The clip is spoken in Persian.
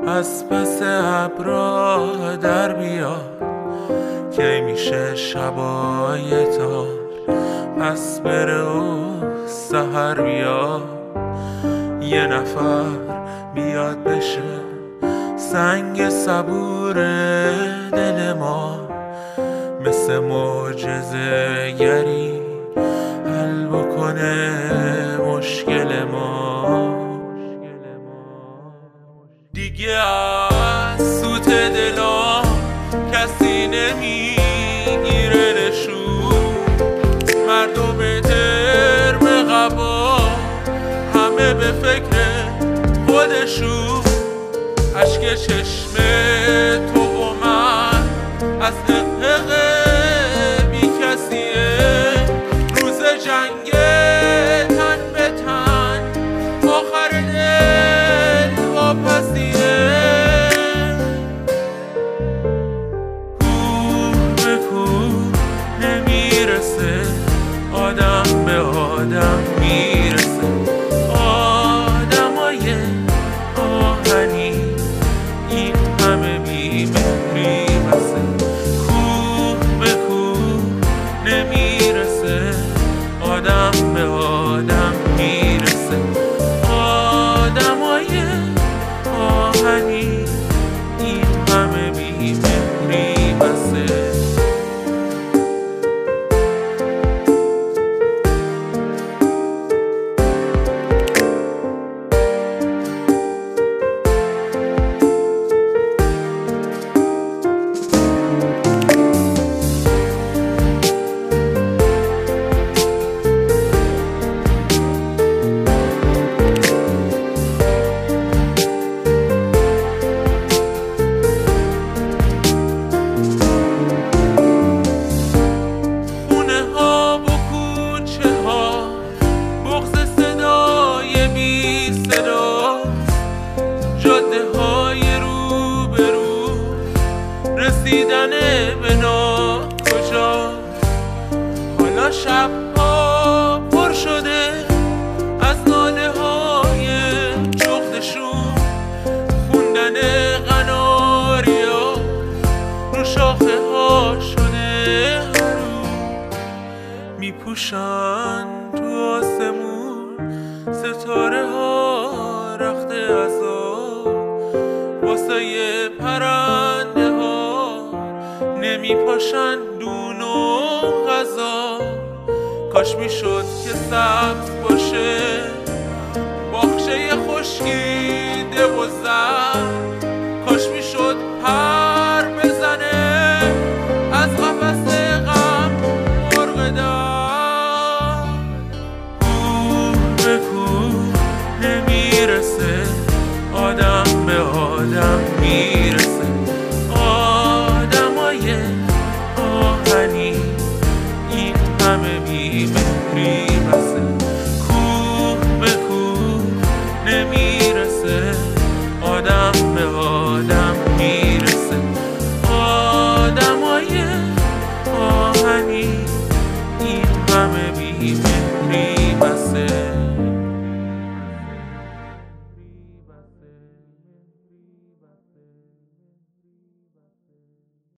از پس ابرا در بیا که میشه شبای تار پس بره و سحر بیا یه نفر بیاد بشه سنگ صبور دل ما مثل معجزه گری حل بکنه مشکل ما دیگه از سوت دلام کسی نمیگیره نشون مردم ترم قبا همه به فکر خودشون اشک چشم تو و من از حق بی کسیه روز جنگ تن به تن آخر دل واپسیه کوه به کوه نمیرسه آدم به آدم میرسه آدمای آهنی این همه بیمهری بسه کوه به کوه نمیرسه آدم به آدم میرسه آدمای آهنی این همه بیمهری بسه رسیدن به ناکجا حالا شبها پر شده از ناله های جغدشون خوندن قناریا رو شاخه ها شده هرو میپوشن تو آسمون ستاره ها رخت عذاب واسه پرنده نمیپاشن دون و غذا کاش میشد که سبز باشه باغچه خشکیده و زرد کاش میشد پر بزنه از قفس غم مرغ در کوه به کوه نمیرسه آدم به آدم میرسه آهنی این همه بیمهری